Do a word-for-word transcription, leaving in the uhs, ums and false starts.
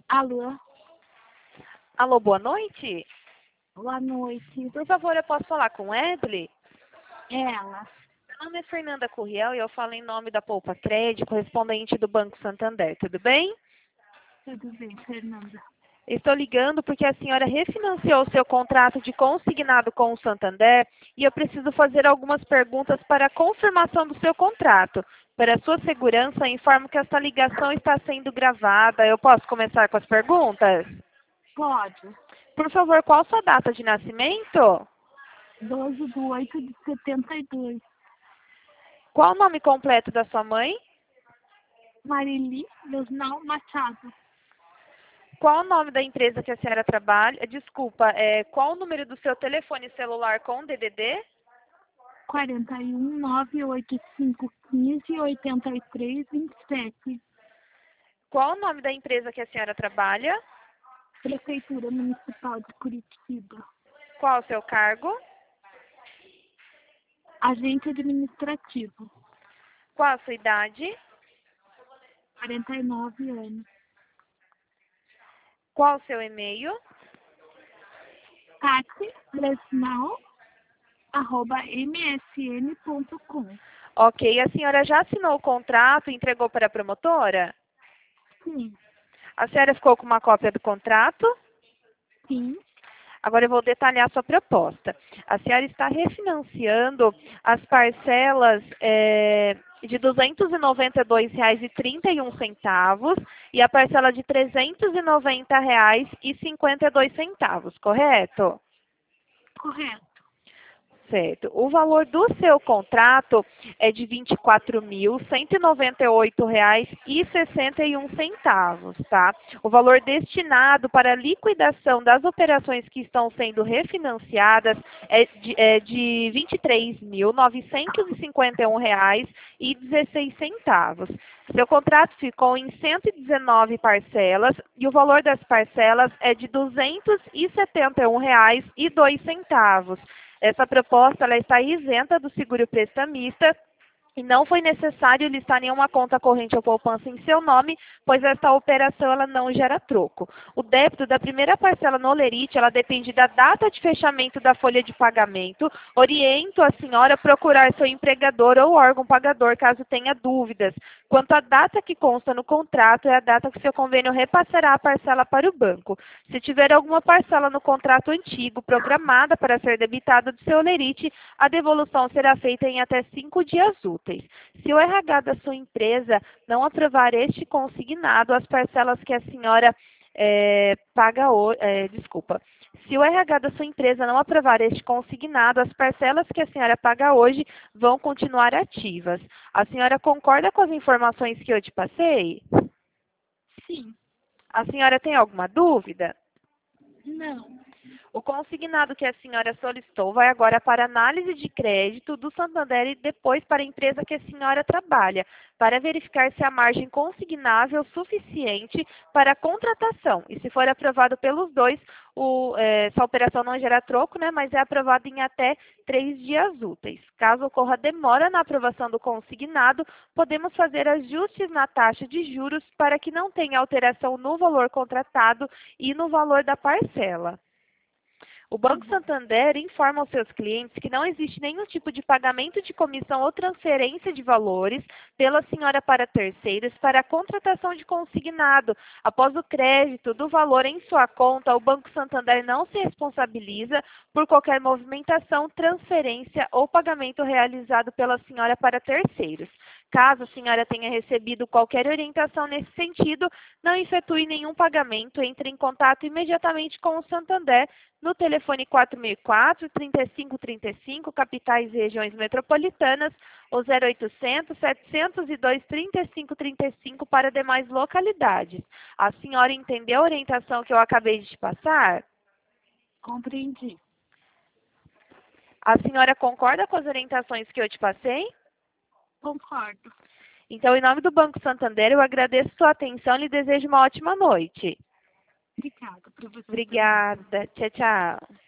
Alô, Alô, boa noite. boa noite. Por favor, eu posso falar com Edley? Ela. Meu nome é Fernanda Curriel e eu falo em nome da Poupa Crédito, correspondente do Banco Santander. Tudo bem? Tudo bem, Fernanda? Estou ligando porque a senhora refinanciou o seu contrato de consignado com o Santander e eu preciso fazer algumas perguntas para a confirmação do seu contrato. Para sua segurança, informo que esta ligação está sendo gravada. Eu posso começar com as perguntas? Pode. Por favor, qual a sua data de nascimento? doze de oito de setenta e dois. Qual o nome completo da sua mãe? Marili Lesnal Machado. Qual o nome da empresa que a senhora trabalha? Desculpa, é, qual o número do seu telefone celular com D D D? quarenta e um, nove oito cinco, quinze, oitenta e três, vinte e sete. Qual o nome da empresa que a senhora trabalha? Prefeitura Municipal de Curitiba. Qual o seu cargo? Agente administrativo. Qual a sua idade? quarenta e nove anos. Qual o seu e-mail? Tati Lesnal, arroba msn ponto com. Ok, a senhora já assinou o contrato e entregou para a promotora? Sim, A senhora ficou com uma cópia do contrato? sim, Agora eu vou detalhar a sua proposta. A senhora está refinanciando as parcelas é, de duzentos e noventa e dois reais e trinta e um centavos e a parcela de trezentos e noventa reais e cinquenta e dois centavos, correto? correto. Certo. O valor do seu contrato é de vinte e quatro mil, cento e noventa e oito reais e sessenta e um centavos, tá? O valor destinado para a liquidação das operações que estão sendo refinanciadas é de, é de vinte e três mil, novecentos e cinquenta e um reais e dezesseis centavos. Seu contrato ficou em cento e dezenove parcelas e o valor das parcelas é de duzentos e setenta e um reais e dois centavos. Essa proposta ela está isenta do seguro prestamista e não foi necessário listar nenhuma conta corrente ou poupança em seu nome, pois esta operação ela não gera troco. O débito da primeira parcela no Olerite, ela depende da data de fechamento da folha de pagamento. Oriento a senhora a procurar seu empregador ou órgão pagador, caso tenha dúvidas. Quanto à data que consta no contrato, é a data que seu convênio repassará a parcela para o banco. Se tiver alguma parcela no contrato antigo programada para ser debitada do seu Olerite, a devolução será feita em até cinco dias úteis. Se o R H da sua empresa não aprovar este consignado, as parcelas que a senhora é, paga hoje, é, desculpa, se o R H da sua empresa não aprovar este consignado, as parcelas que a senhora paga hoje vão continuar ativas. A senhora concorda com as informações que eu te passei? Sim. A senhora tem alguma dúvida? Não. O consignado que a senhora solicitou vai agora para análise de crédito do Santander e depois para a empresa que a senhora trabalha, para verificar se a margem consignável é suficiente para a contratação. E se for aprovado pelos dois, o, é, essa operação não gera troco, né, mas é aprovada em até três dias úteis. Caso ocorra demora na aprovação do consignado, podemos fazer ajustes na taxa de juros para que não tenha alteração no valor contratado e no valor da parcela. O Banco Santander informa aos seus clientes que não existe nenhum tipo de pagamento de comissão ou transferência de valores pela senhora para terceiros para a contratação de consignado. Após o crédito do valor em sua conta, o Banco Santander não se responsabiliza por qualquer movimentação, transferência ou pagamento realizado pela senhora para terceiros. Caso a senhora tenha recebido qualquer orientação nesse sentido, não efetue nenhum pagamento, entre em contato imediatamente com o Santander no telefone quatro mil e quatro, trinta e cinco trinta e cinco, capitais e regiões metropolitanas, ou zero oitocentos, setecentos e dois, trinta e cinco trinta e cinco para demais localidades. A senhora entendeu a orientação que eu acabei de te passar? Compreendi. A senhora concorda com as orientações que eu te passei? Concordo. Então, em nome do Banco Santander, eu agradeço sua atenção e lhe desejo uma ótima noite. Obrigada para você também. Obrigada. Tchau, tchau.